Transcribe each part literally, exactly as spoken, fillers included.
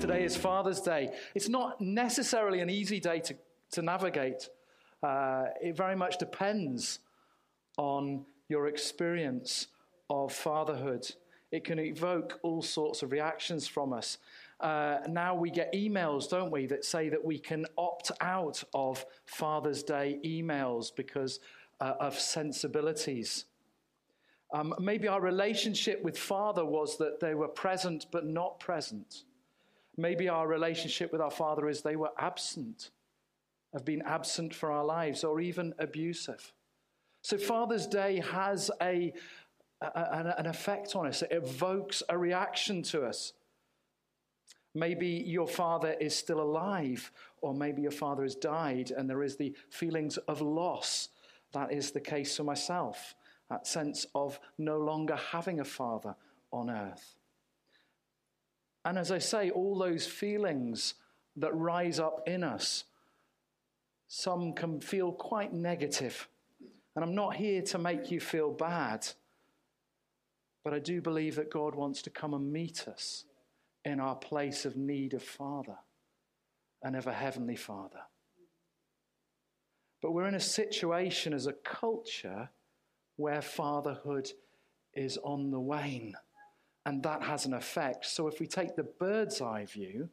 Today is Father's Day. It's not necessarily an easy day to, to navigate. Uh, it very much depends on your experience of fatherhood. It can evoke all sorts of reactions from us. Uh, now we get emails, don't we, that say that we can opt out of Father's Day emails because uh, of sensibilities. Um, maybe our relationship with Father was that they were present but not present. Maybe our relationship with our Father is they were absent, have been absent for our lives, or even abusive. So Father's Day has a, a an effect on us. It evokes a reaction to us. Maybe your father is still alive, or maybe your father has died, and there is the feelings of loss. That is the case for myself, that sense of no longer having a father on earth. And as I say, all those feelings that rise up in us, some can feel quite negative. And I'm not here to make you feel bad, but I do believe that God wants to come and meet us in our place of need of Father and of a Heavenly Father. But we're in a situation as a culture where fatherhood is on the wane, and that has an effect. So if we take the bird's eye view,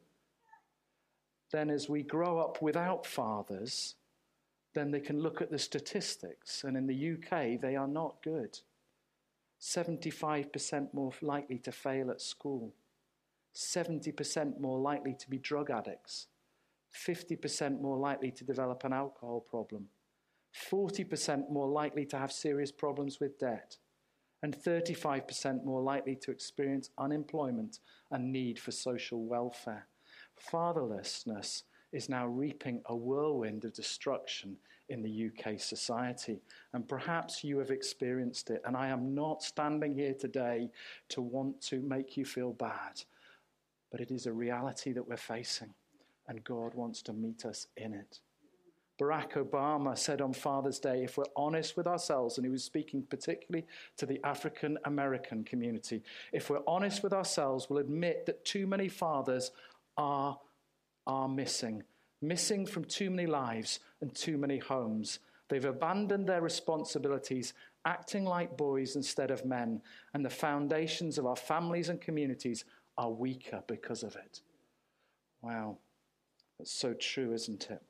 then as we grow up without fathers, then they can look at the statistics, and in the U K they are not good. seventy-five percent more likely to fail at school, seventy percent more likely to be drug addicts, fifty percent more likely to develop an alcohol problem, forty percent more likely to have serious problems with debt, and thirty-five percent more likely to experience unemployment and need for social welfare. Fatherlessness is now reaping a whirlwind of destruction in the U K society. And perhaps you have experienced it. And I am not standing here today to want to make you feel bad. But it is a reality that we're facing. And God wants to meet us in it. Barack Obama said on Father's Day, if we're honest with ourselves, and he was speaking particularly to the African American community, if we're honest with ourselves, we'll admit that too many fathers are are missing, missing from too many lives and too many homes. They've abandoned their responsibilities, acting like boys instead of men, and the foundations of our families and communities are weaker because of it. Wow, that's so true, isn't it?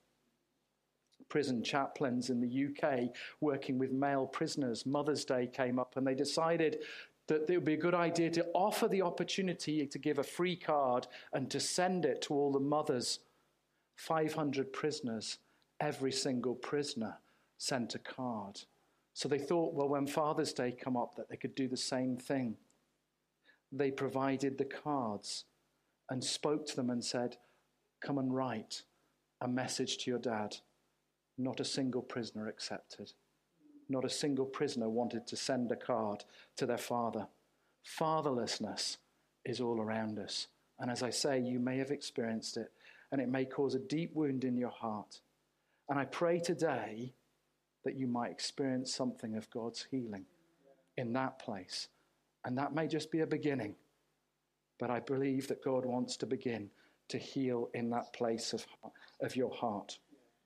Prison chaplains in the U K working with male prisoners, Mother's Day came up, and they decided that it would be a good idea to offer the opportunity to give a free card and to send it to all the mothers. five hundred prisoners, every single prisoner sent a card. So they thought, well, when Father's Day come up, that they could do the same thing. They provided the cards and spoke to them and said, come and write a message to your dad. Not a single prisoner accepted. Not a single prisoner wanted to send a card to their father. Fatherlessness is all around us. And as I say, you may have experienced it, and it may cause a deep wound in your heart. And I pray today that you might experience something of God's healing in that place. And that may just be a beginning. But I believe that God wants to begin to heal in that place of, of your heart.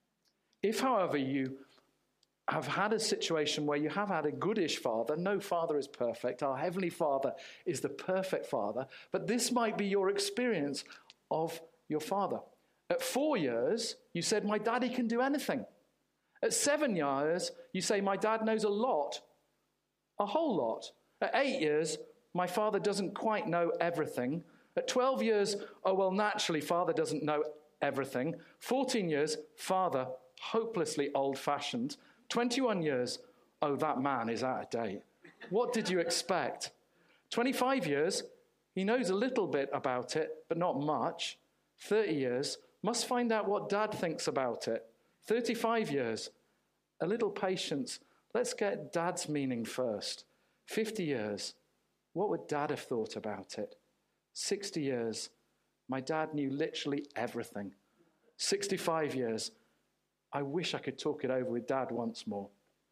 If, however, you have had a situation where you have had a goodish father. No father is perfect. Our Heavenly Father is the perfect Father. But this might be your experience of your father. At four years, you said, my daddy can do anything. At seven years, you say, my dad knows a lot, a whole lot. At eight years, my father doesn't quite know everything. At twelve years, oh, well, naturally, father doesn't know everything. fourteen years, father, hopelessly old-fashioned. twenty-one years, oh, that man is out of date. What did you expect? twenty-five years, he knows a little bit about it, but not much. thirty years, must find out what dad thinks about it. thirty-five years, a little patience. Let's get dad's meaning first. fifty years, what would dad have thought about it? sixty years, my dad knew literally everything. sixty-five years, I wish I could talk it over with dad once more.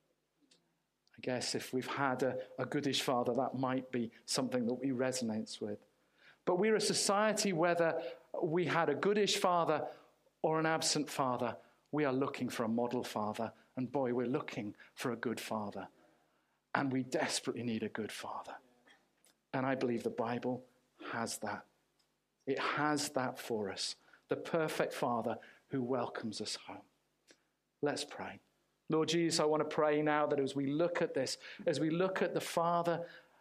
I guess if we've had a, a goodish father, that might be something that we resonate with. But we're a society, whether we had a goodish father or an absent father, we are looking for a model father. And boy, we're looking for a good father. And we desperately need a good father. And I believe the Bible has that. It has that for us. The perfect father who welcomes us home. Let's pray. Lord Jesus, I want to pray now that as we look at this, as we look at the Father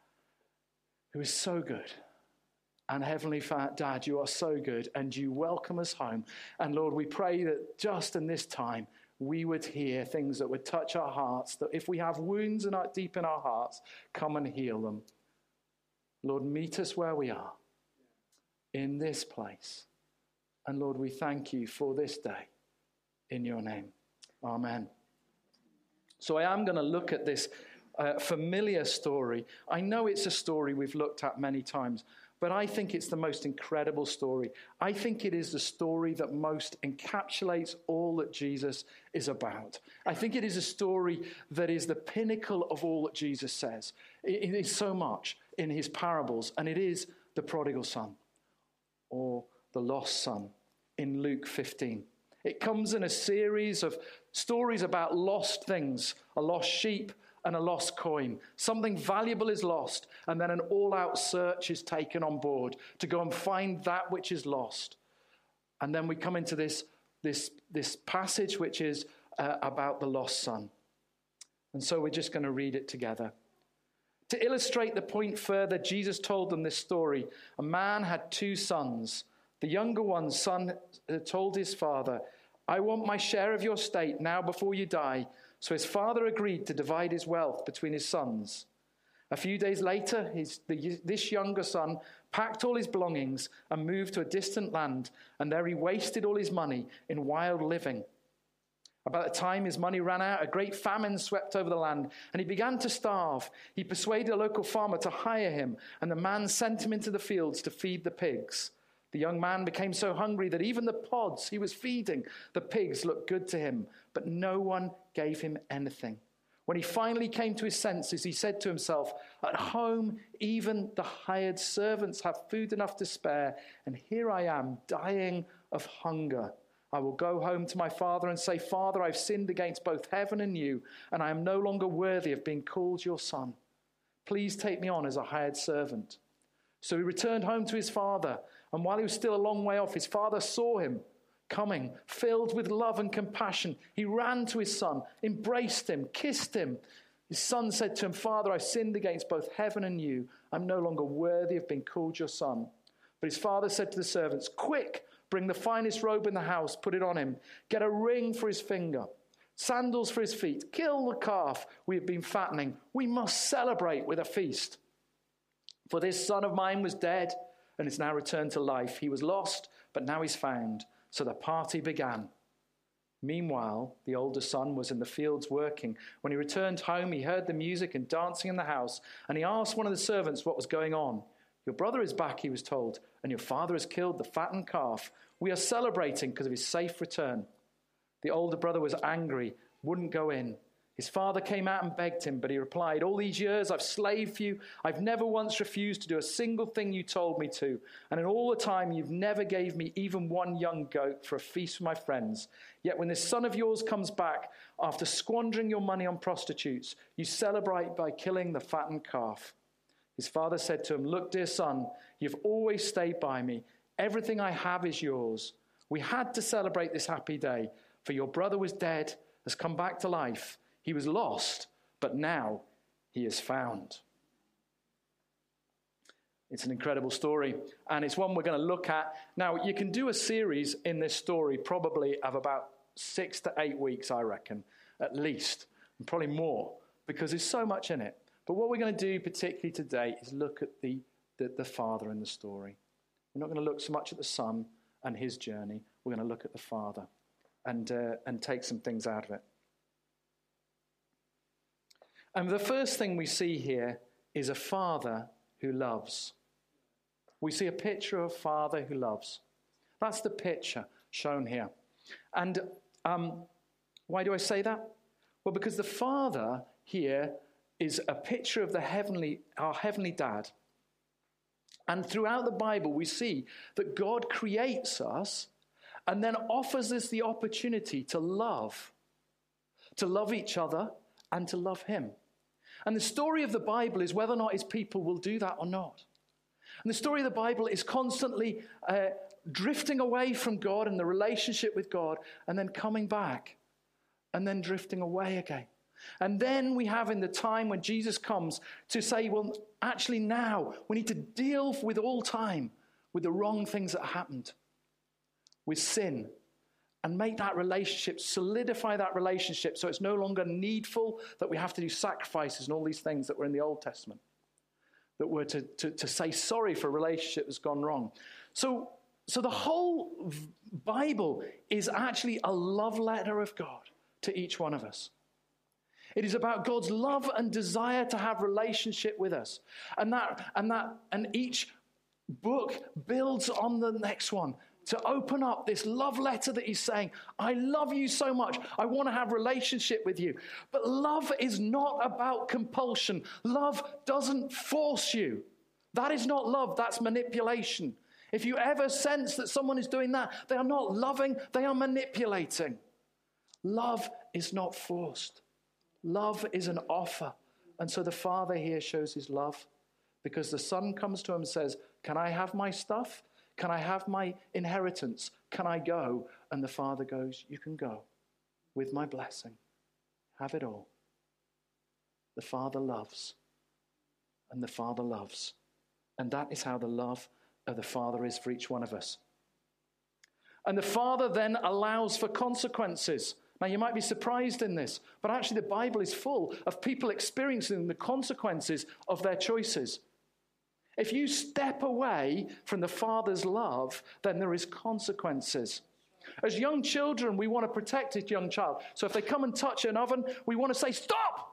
who is so good, and Heavenly Dad, you are so good, and you welcome us home. And Lord, we pray that just in this time, we would hear things that would touch our hearts, that if we have wounds in our, deep in our hearts, come and heal them. Lord, meet us where we are, in this place. And Lord, we thank you for this day, in your name. Amen. So I am going to look at this uh, familiar story. I know it's a story we've looked at many times, but I think it's the most incredible story. I think it is the story that most encapsulates all that Jesus is about. I think it is a story that is the pinnacle of all that Jesus says. It, it is so much in his parables, and it is the prodigal son, or the lost son in Luke fifteen. It comes in a series of stories about lost things, a lost sheep and a lost coin. Something valuable is lost, and then an all-out search is taken on board to go and find that which is lost. And then we come into this, this, this passage which is uh, about the lost son. And so we're just going to read it together. To illustrate the point further, Jesus told them this story. A man had two sons. The younger one's son told his father, I want my share of your estate now before you die. So his father agreed to divide his wealth between his sons. A few days later, his, the, this younger son packed all his belongings and moved to a distant land, and there he wasted all his money in wild living. About the time his money ran out, a great famine swept over the land, and he began to starve. He persuaded a local farmer to hire him, and the man sent him into the fields to feed the pigs. The young man became so hungry that even the pods he was feeding the pigs looked good to him, but no one gave him anything. When he finally came to his senses, he said to himself, at home, even the hired servants have food enough to spare, and here I am dying of hunger. I will go home to my father and say, Father, I've sinned against both heaven and you, and I am no longer worthy of being called your son. Please take me on as a hired servant. So he returned home to his father, and while he was still a long way off, his father saw him coming, filled with love and compassion. He ran to his son, embraced him, kissed him. His son said to him, Father, I sinned against both heaven and you. I'm no longer worthy of being called your son. But his father said to the servants, quick, bring the finest robe in the house, put it on him. Get a ring for his finger, sandals for his feet. Kill the calf we have been fattening. We must celebrate with a feast. For this son of mine was dead and is now returned to life. He was lost, but now he's found. So the party began. Meanwhile, the older son was in the fields working. When he returned home, he heard the music and dancing in the house, and he asked one of the servants what was going on. Your brother is back, he was told, and your father has killed the fattened calf. We are celebrating because of his safe return. The older brother was angry, wouldn't go in. His father came out and begged him, but he replied, all these years I've slaved for you. I've never once refused to do a single thing you told me to. And in all the time, you've never gave me even one young goat for a feast for my friends. Yet when this son of yours comes back, after squandering your money on prostitutes, you celebrate by killing the fattened calf. His father said to him, look, dear son, you've always stayed by me. Everything I have is yours. We had to celebrate this happy day, for your brother was dead, has come back to life. He was lost, but now he is found. It's an incredible story, and it's one we're going to look at. Now, you can do a series in this story probably of about six to eight weeks, I reckon, at least, and probably more, because there's so much in it. But what we're going to do particularly today is look at the, the, the father in the story. We're not going to look so much at the son and his journey. We're going to look at the father and, uh, and take some things out of it. And the first thing we see here is a father who loves. We see a picture of a father who loves. That's the picture shown here. And um, why do I say that? Well, because the father here is a picture of the heavenly, our heavenly dad. And throughout the Bible, we see that God creates us and then offers us the opportunity to love, to love each other and to love him. And the story of the Bible is whether or not his people will do that or not. And the story of the Bible is constantly uh, drifting away from God and the relationship with God, and then coming back, and then drifting away again. And then we have in the time when Jesus comes to say, well, actually now we need to deal with all time with the wrong things that happened, with sin, and make that relationship, solidify that relationship so it's no longer needful that we have to do sacrifices and all these things that were in the Old Testament, that were to, to, to say sorry for a relationship that's gone wrong. So, so the whole Bible is actually a love letter of God to each one of us. It is about God's love and desire to have relationship with us. And that, and that, and each book builds on the next one to open up this love letter that he's saying, I love you so much. I want to have relationship with you. But love is not about compulsion. Love doesn't force you. That is not love. That's manipulation. If you ever sense that someone is doing that, they are not loving, they are manipulating. Love is not forced. Love is an offer. And so the Father here shows his love because the Son comes to him and says, can I have my stuff? Can I have my inheritance? Can I go? And the Father goes, you can go with my blessing. Have it all. The Father loves. And the Father loves. And that is how the love of the Father is for each one of us. And the Father then allows for consequences. Now, you might be surprised in this, but actually the Bible is full of people experiencing the consequences of their choices. If you step away from the Father's love, then there is consequences. As young children, we want to protect a young child. So if they come and touch an oven, we want to say, stop!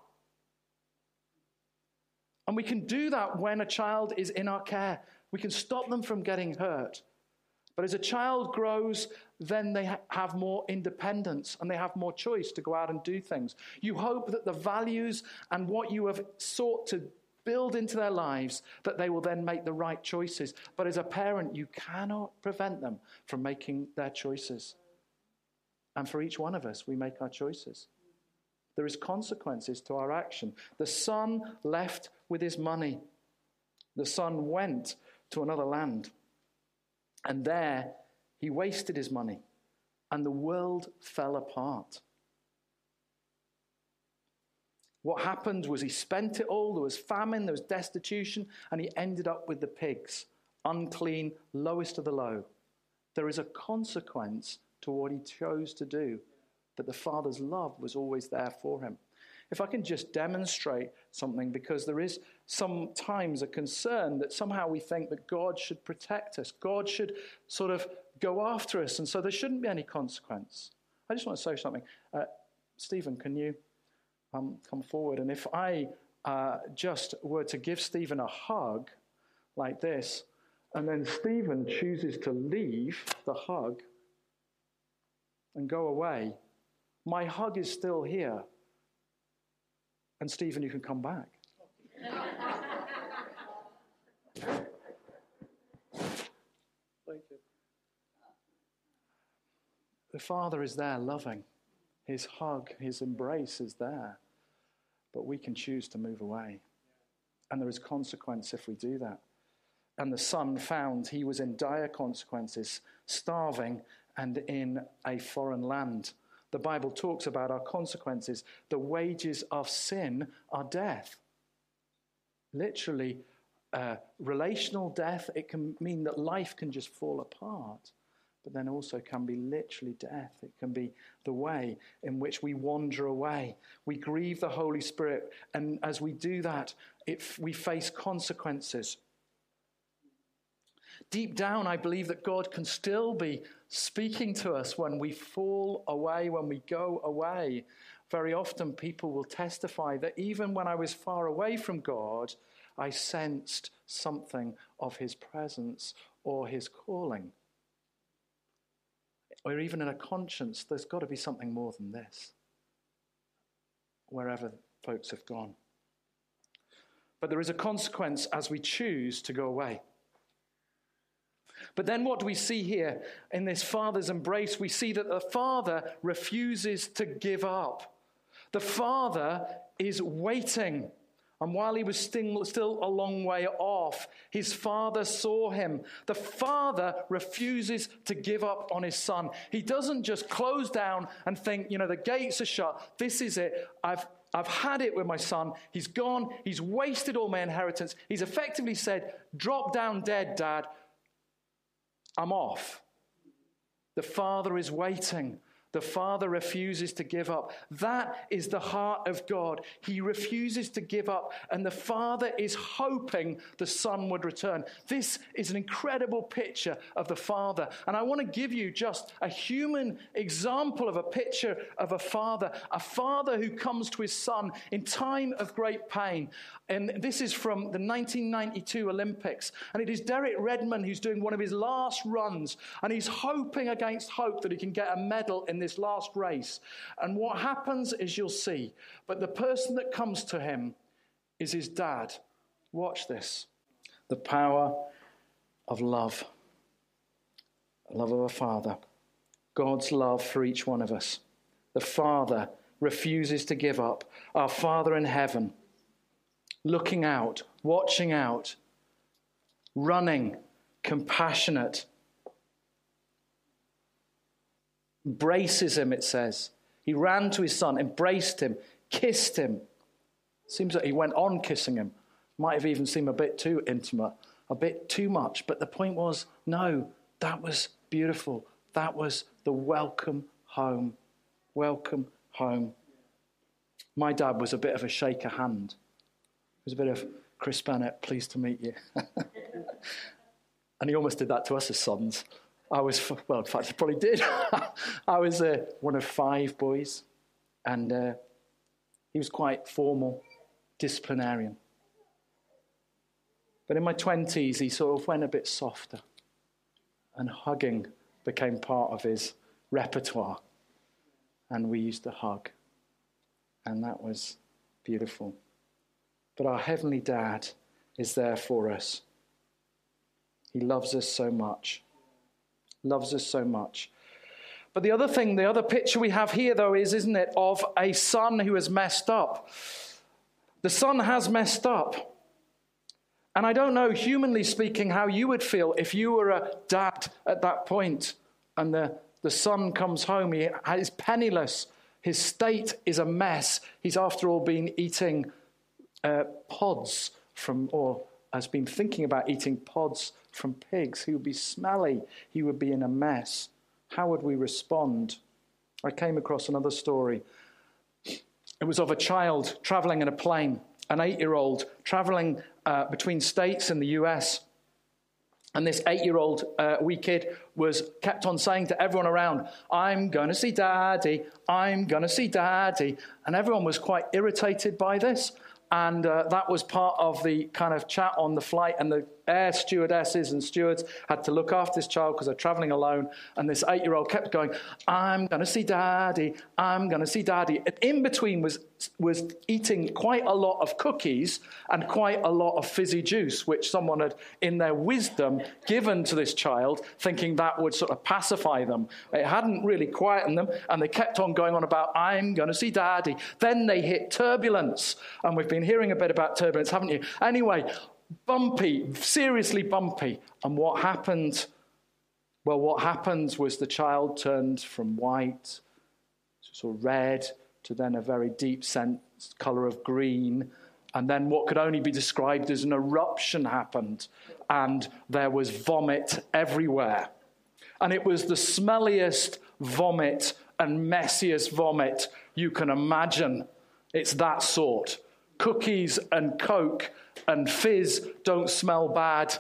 And we can do that when a child is in our care. We can stop them from getting hurt. But as a child grows, then they ha- have more independence and they have more choice to go out and do things. You hope that the values and what you have sought to build into their lives, that they will then make the right choices. But as a parent, you cannot prevent them from making their choices. And for each one of us, we make our choices. There is consequences to our action. The son left with his money. The son went to another land. And there he wasted his money. And the world fell apart. What happened was he spent it all. There was famine, there was destitution, and he ended up with the pigs, unclean, lowest of the low. There is a consequence to what he chose to do, but the Father's love was always there for him. If I can just demonstrate something, because there is sometimes a concern that somehow we think that God should protect us. God should sort of go after us, and so there shouldn't be any consequence. I just want to say something. Uh, Stephen, can you um, come forward? And if I uh, just were to give Stephen a hug like this, and then Stephen chooses to leave the hug and go away, my hug is still here. And Stephen, you can come back. Thank you. The Father is there loving. His hug, his embrace is there. But we can choose to move away. And there is consequence if we do that. And the son found he was in dire consequences, starving and in a foreign land. The Bible talks about our consequences. The wages of sin are death. Literally, uh, relational death. It can mean that life can just fall apart, but then also can be literally death. It can be the way in which we wander away. We grieve the Holy Spirit, and as we do that, it, we face consequences. Deep down, I believe that God can still be speaking to us when we fall away, when we go away. Very often people will testify that even when I was far away from God, I sensed something of his presence or his calling. Or even in a conscience, there's got to be something more than this, wherever folks have gone. But there is a consequence as we choose to go away. But then what do we see here in this father's embrace? We see that the father refuses to give up. The father is waiting. And while he was still, still a long way off, his father saw him. The father refuses to give up on his son. He doesn't just close down and think, you know, the gates are shut. This is it. I've I've had it with my son. He's gone. He's wasted all my inheritance. He's effectively said, drop down dead, Dad. I'm off. The father is waiting. The father refuses to give up. That is the heart of God. He refuses to give up, and the father is hoping the son would return. This is an incredible picture of the father. And I want to give you just a human example of a picture of a father, a father who comes to his son in time of great pain. And this is from the nineteen ninety-two Olympics. And it is Derek Redmond who's doing one of his last runs. And he's hoping against hope that he can get a medal in this last race. And what happens is you'll see. But the person that comes to him is his dad. Watch this. The power of love. Love of a father. God's love for each one of us. The father refuses to give up. Our Father in heaven, looking out, watching out, running, compassionate, embraces him, it says. He ran to his son, embraced him, kissed him. Seems that he went on kissing him. Might have even seemed a bit too intimate, a bit too much. But the point was, no, that was beautiful. That was the welcome home. Welcome home. My dad was a bit of a shake of hand. It was a bit of, Chris Bennett, pleased to meet you. And he almost did that to us as sons. I was, well, in fact, he probably did. I was uh, one of five boys, and uh, he was quite formal, disciplinarian. But in my twenties, he sort of went a bit softer, and hugging became part of his repertoire. And we used to hug, and that was beautiful. But our Heavenly Dad is there for us. He loves us so much. Loves us so much. But the other thing, the other picture we have here, though, is, isn't it, of a son who has messed up. The son has messed up. And I don't know, humanly speaking, how you would feel if you were a dad at that point and the, the son comes home. He is penniless. His state is a mess. He's, after all, been eating uh, pods from, or has been thinking about eating pods from pigs. He would be smelly. He would be in a mess. How would we respond? I came across another story. It was of a child traveling in a plane, an eight-year-old traveling uh, between states in the U S. And this eight-year-old uh, wee kid was kept on saying to everyone around, I'm going to see Daddy, I'm going to see Daddy. And everyone was quite irritated by this. And uh, that was part of the kind of chat on the flight. And the air stewardesses and stewards had to look after this child because they're traveling alone. And this eight-year-old kept going, I'm going to see Daddy, I'm going to see Daddy. And in between was, was eating quite a lot of cookies and quite a lot of fizzy juice, which someone had, in their wisdom, given to this child, thinking that would sort of pacify them. It hadn't really quietened them. And they kept on going on about, I'm going to see Daddy. Then they hit turbulence. And we've been hearing a bit about turbulence, haven't you? Anyway, bumpy, seriously bumpy. And what happened? Well, what happened was the child turned from white to sort of red to then a very deep sense colour of green. And then what could only be described as an eruption happened. And there was vomit everywhere. And it was the smelliest vomit and messiest vomit you can imagine. It's that sort. Cookies and Coke and fizz don't smell bad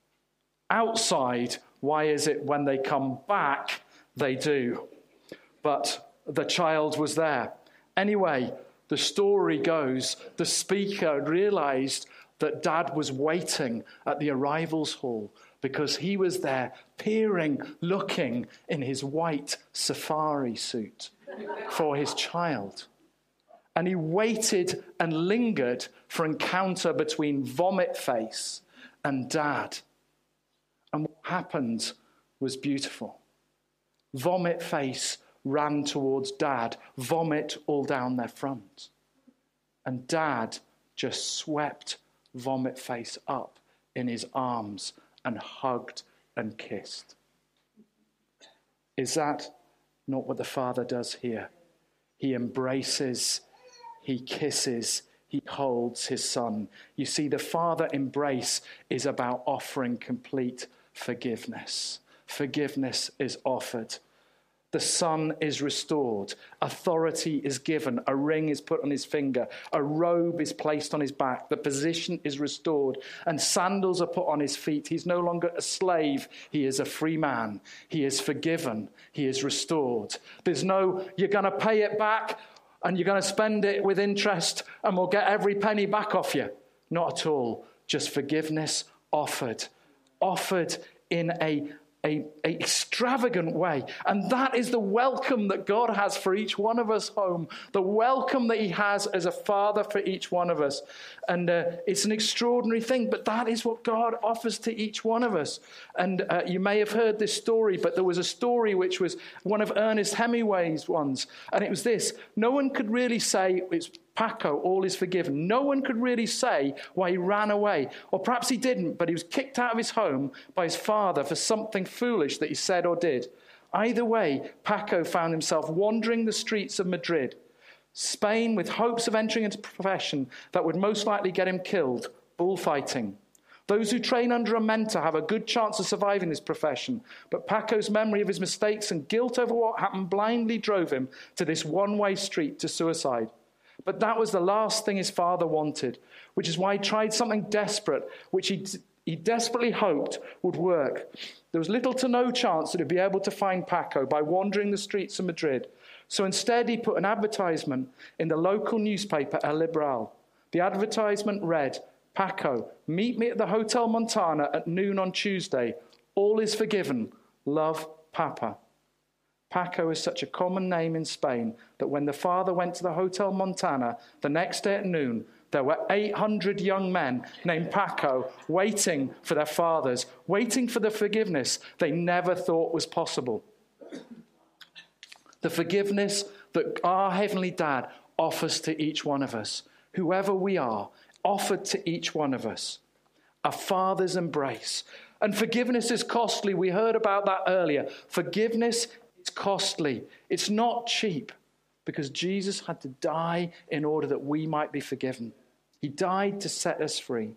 outside. Why is it when they come back, they do? But the child was there. Anyway, the story goes, the speaker realized that Dad was waiting at the arrivals hall because he was there peering, looking in his white safari suit for his child. And he waited and lingered for encounter between Vomit Face and Dad. And what happened was beautiful. Vomit face ran towards Dad, vomit all down their front. And Dad just swept Vomit face up in his arms and hugged and kissed. Is that not what the Father does here? He embraces, he kisses, he holds his Son. You see, the Father embrace is about offering complete forgiveness. Forgiveness is offered. The Son is restored. Authority is given. A ring is put on his finger. A robe is placed on his back. The position is restored. And sandals are put on his feet. He's no longer a slave. He is a free man. He is forgiven. He is restored. There's no, you're going to pay it back and you're going to spend it with interest and we'll get every penny back off you. Not at all. Just forgiveness offered. Offered in a A, a extravagant way. And that is the welcome that God has for each one of us home. The welcome that he has as a father for each one of us. And uh, it's an extraordinary thing, but that is what God offers to each one of us. And uh, you may have heard this story, but there was a story which was one of Ernest Hemingway's ones. And it was this: no one could really say it's Paco, all is forgiven. No one could really say why he ran away. Or perhaps he didn't, but he was kicked out of his home by his father for something foolish that he said or did. Either way, Paco found himself wandering the streets of Madrid, Spain, with hopes of entering into a profession that would most likely get him killed, bullfighting. Those who train under a mentor have a good chance of surviving this profession, but Paco's memory of his mistakes and guilt over what happened blindly drove him to this one-way street to suicide. But that was the last thing his father wanted, which is why he tried something desperate, which he, he desperately hoped would work. There was little to no chance that he'd be able to find Paco by wandering the streets of Madrid. So instead, he put an advertisement in the local newspaper, El Liberal. The advertisement read, "Paco, meet me at the Hotel Montana at noon on Tuesday. All is forgiven. Love, Papa." Paco is such a common name in Spain that when the father went to the Hotel Montana the next day at noon, there were eight hundred young men named Paco waiting for their fathers, waiting for the forgiveness they never thought was possible. The forgiveness that our Heavenly Dad offers to each one of us, whoever we are, offered to each one of us. A father's embrace. And forgiveness is costly. We heard about that earlier. Forgiveness It's costly. It's not cheap, because Jesus had to die in order that we might be forgiven. He died to set us free.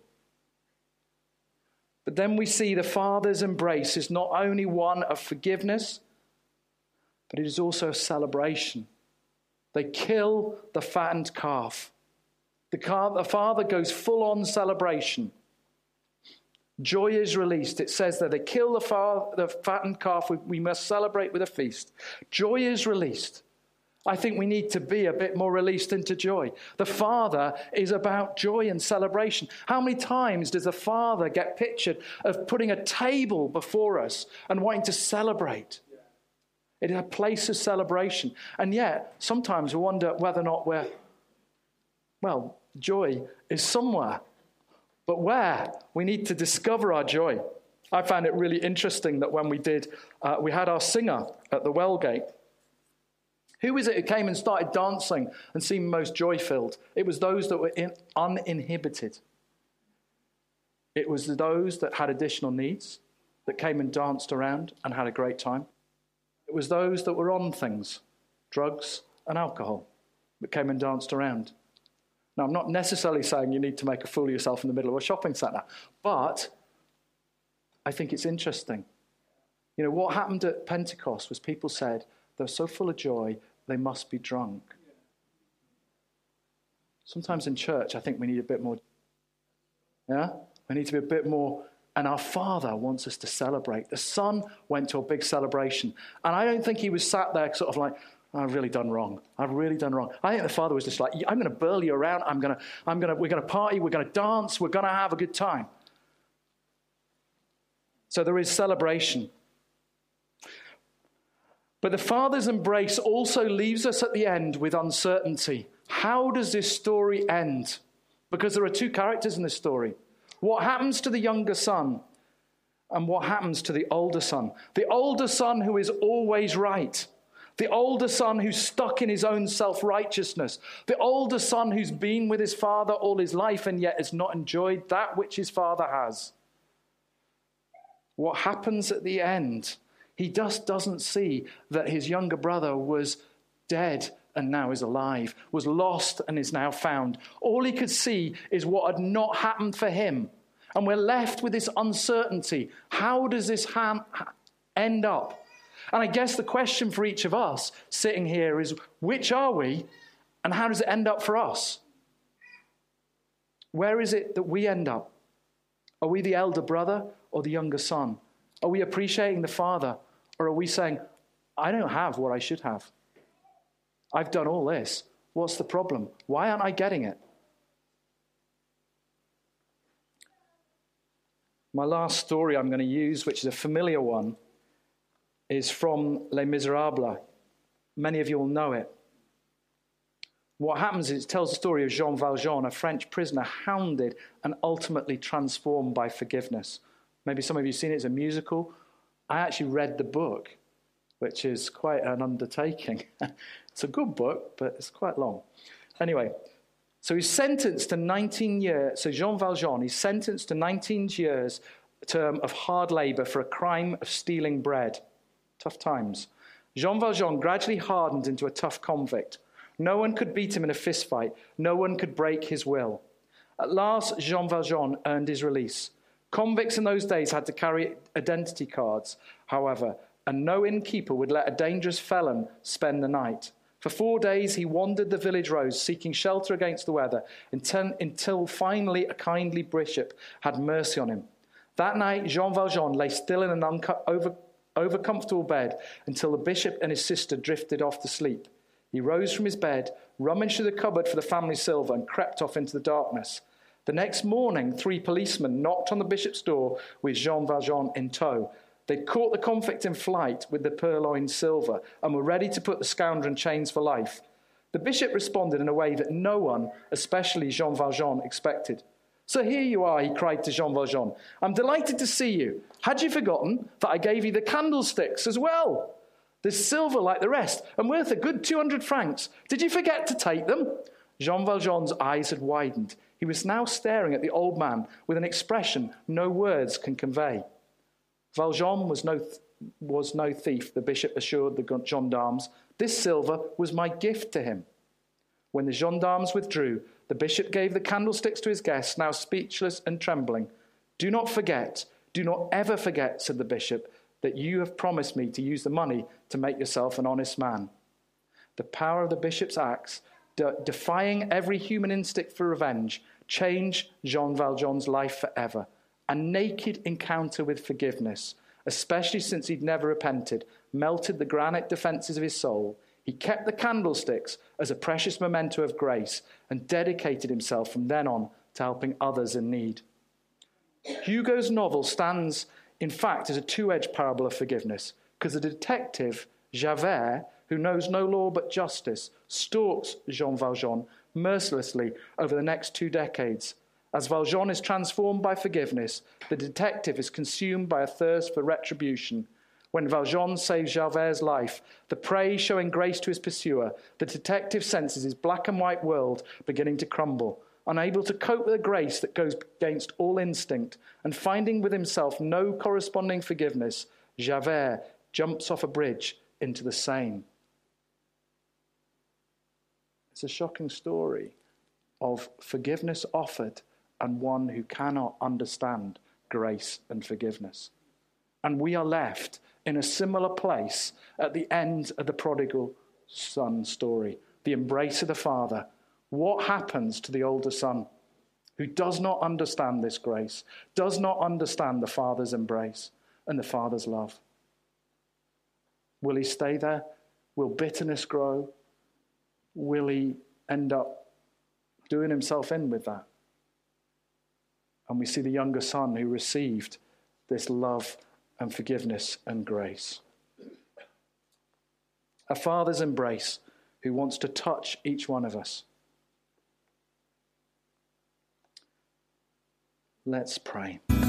But then we see the Father's embrace is not only one of forgiveness, but it is also a celebration. They kill the fattened calf. The, car, the Father goes full on celebration. Joy is released. It says that they kill the, far, the fattened calf. We, we must celebrate with a feast. Joy is released. I think we need to be a bit more released into joy. The Father is about joy and celebration. How many times does the Father get pictured of putting a table before us and wanting to celebrate? It is a place of celebration. And yet, sometimes we wonder whether or not we're, well, joy is somewhere. But where? We need to discover our joy. I found it really interesting that when we did, uh, we had our singer at the Wellgate. Who is it who came and started dancing and seemed most joy-filled? It was those that were in, uninhibited. It was those that had additional needs that came and danced around and had a great time. It was those that were on things, drugs and alcohol, that came and danced around. Now, I'm not necessarily saying you need to make a fool of yourself in the middle of a shopping centre, but I think it's interesting. You know, what happened at Pentecost was people said they're so full of joy, they must be drunk. Sometimes in church, I think we need a bit more. Yeah? We need to be a bit more. And our Father wants us to celebrate. The Son went to a big celebration. And I don't think he was sat there sort of like, I've really done wrong. I've really done wrong. I think the Father was just like, I'm going to burl you around. I'm going to, I'm going to, we're going to party. We're going to dance. We're going to have a good time. So there is celebration. But the Father's embrace also leaves us at the end with uncertainty. How does this story end? Because there are two characters in this story. What happens to the younger son? And what happens to the older son? The older son who is always right. The older son who's stuck in his own self-righteousness. The older son who's been with his father all his life and yet has not enjoyed that which his father has. What happens at the end? He just doesn't see that his younger brother was dead and now is alive, was lost and is now found. All he could see is what had not happened for him. And we're left with this uncertainty. How does this ha- end up? And I guess the question for each of us sitting here is, which are we and how does it end up for us? Where is it that we end up? Are we the elder brother or the younger son? Are we appreciating the father, or are we saying, I don't have what I should have? I've done all this. What's the problem? Why aren't I getting it? My last story I'm going to use, which is a familiar one, is from Les Miserables. Many of you will know it. What happens is it tells the story of Jean Valjean, a French prisoner, hounded and ultimately transformed by forgiveness. Maybe some of you have seen it as a musical. I actually read the book, which is quite an undertaking. It's a good book, but it's quite long. Anyway, so he's sentenced to nineteen years. So Jean Valjean, he's sentenced to nineteen years term of hard labor for a crime of stealing bread. Tough times. Jean Valjean gradually hardened into a tough convict. No one could beat him in a fist fight. No one could break his will. At last, Jean Valjean earned his release. Convicts in those days had to carry identity cards, however, and no innkeeper would let a dangerous felon spend the night. For four days, he wandered the village roads, seeking shelter against the weather, until, until finally a kindly bishop had mercy on him. That night, Jean Valjean lay still in an unco- over, overcomfortable bed until the bishop and his sister drifted off to sleep. He rose from his bed, rummaged through the cupboard for the family silver, and crept off into the darkness. The next morning, three policemen knocked on the bishop's door with Jean Valjean in tow. They'd caught the convict in flight with the purloined silver and were ready to put the scoundrel in chains for life. The bishop responded in a way that no one, especially Jean Valjean, expected. "So here you are," he cried to Jean Valjean. "I'm delighted to see you. Had you forgotten that I gave you the candlesticks as well? There's silver like the rest and worth a good two hundred francs. Did you forget to take them?" Jean Valjean's eyes had widened. He was now staring at the old man with an expression no words can convey. Valjean was no, th- was no thief, the bishop assured the gendarmes. This silver was my gift to him. When the gendarmes withdrew, the bishop gave the candlesticks to his guests, now speechless and trembling. "Do not forget, do not ever forget," said the bishop, "that you have promised me to use the money to make yourself an honest man." The power of the bishop's axe, de- defying every human instinct for revenge, changed Jean Valjean's life forever. A naked encounter with forgiveness, especially since he'd never repented, melted the granite defenses of his soul. He kept the candlesticks as a precious memento of grace and dedicated himself from then on to helping others in need. Hugo's novel stands, in fact, as a two-edged parable of forgiveness, because the detective, Javert, who knows no law but justice, stalks Jean Valjean mercilessly over the next two decades. As Valjean is transformed by forgiveness, the detective is consumed by a thirst for retribution. When Valjean saves Javert's life, the prey showing grace to his pursuer, the detective senses his black and white world beginning to crumble. Unable to cope with a grace that goes against all instinct, and finding with himself no corresponding forgiveness, Javert jumps off a bridge into the Seine. It's a shocking story of forgiveness offered and one who cannot understand grace and forgiveness. And we are left in a similar place at the end of the prodigal son story, the embrace of the father. What happens to the older son who does not understand this grace, does not understand the father's embrace and the father's love? Will he stay there? Will bitterness grow? Will he end up doing himself in with that? And we see the younger son who received this love and forgiveness and grace. A father's embrace who wants to touch each one of us. Let's pray.